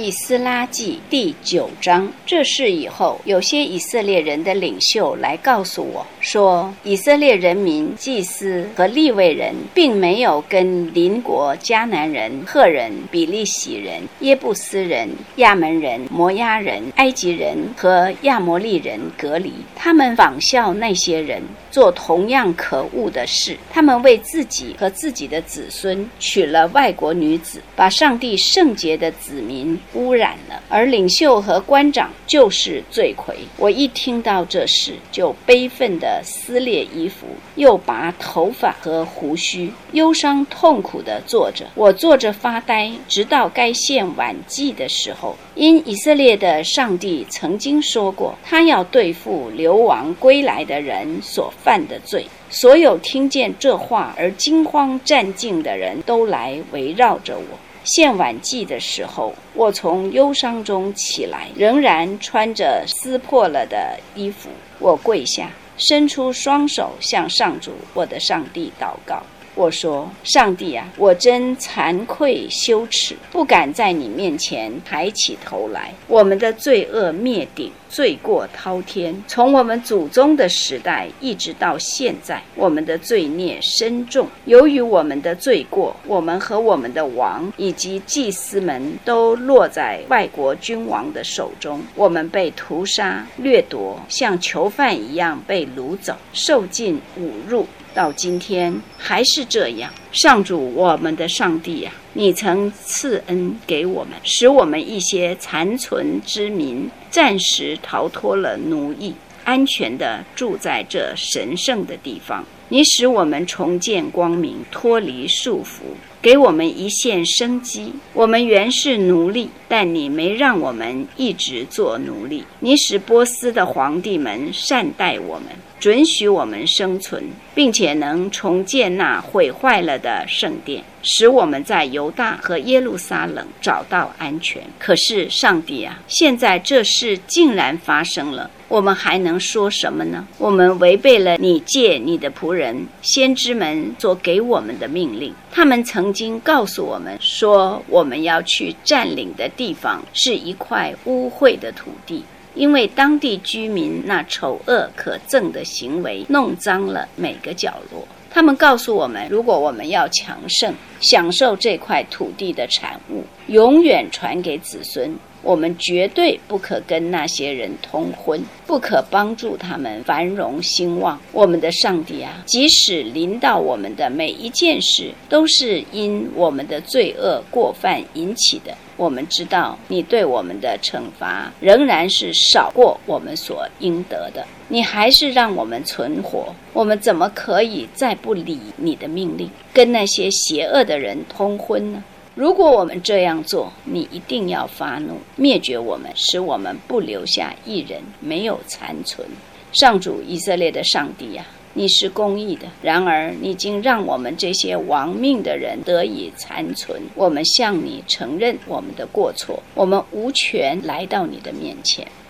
以斯拉记第9章。这事以后，有些以色列人的领袖来告诉我说，以色列人民、祭司和利未人并没有跟邻国迦南人、赫人、比利洗人、耶布斯人、亚门人、摩押人、埃及人和亚摩利人隔离。他们仿效那些人，做同样可恶的事。他们为自己和自己的子孙娶了外国女子，把上帝圣洁的子民污染了，而领袖和官长就是罪魁。我一听到这事，就悲愤地撕裂衣服，又拔头发和胡须，忧伤痛苦地坐着。我坐着发呆，直到该献晚祭的时候。因以色列的上帝曾经说过，他要对付流亡归来的人所犯的罪。所有听见这话而惊慌战兢的人都来围绕着我。献晚祭的时候，我从忧伤中起来，仍然穿着撕破了的衣服。我跪下，伸出双手向上主我的上帝祷告。我说，上帝啊，我真惭愧羞耻，不敢在你面前抬起头来。我们的罪恶灭顶，罪过滔天，从我们祖宗的时代一直到现在，我们的罪孽深重。由于我们的罪过，我们和我们的王以及祭司们都落在外国君王的手中，我们被屠杀掠夺，像囚犯一样被掳走，受尽侮辱。到今天还是这样。上主我们的上帝啊，你曾赐恩给我们，使我们一些残存之民暂时逃脱了奴役，安全地住在这神圣的地方。你使我们重见光明，脱离束缚，给我们一线生机。我们原是奴隶，但你没让我们一直做奴隶。你使波斯的皇帝们善待我们，准许我们生存，并且能重建那毁坏了的圣殿，使我们在犹大和耶路撒冷找到安全。可是上帝啊，现在这事竟然发生了，我们还能说什么呢？我们违背了你借你的仆人先知们所给我们的命令。他们曾经告诉我们说，我们要去占领的地方是一块污秽的土地，因为当地居民那丑恶可憎的行为弄脏了每个角落。他们告诉我们，如果我们要强盛，享受这块土地的产物，永远传给子孙，我们绝对不可跟那些人通婚，不可帮助他们繁荣兴旺。我们的上帝啊，即使临到我们的每一件事，都是因我们的罪恶过犯引起的。我们知道你对我们的惩罚仍然是少过我们所应得的，你还是让我们存活。我们怎么可以再不理你的命令，跟那些邪恶的人通婚呢？如果我们这样做，你一定要发怒，灭绝我们，使我们不留下一人，没有残存。上主以色列的上帝啊，你是公义的，然而你竟让我们这些亡命的人得以残存。我们向你承认我们的过错，我们无权来到你的面前。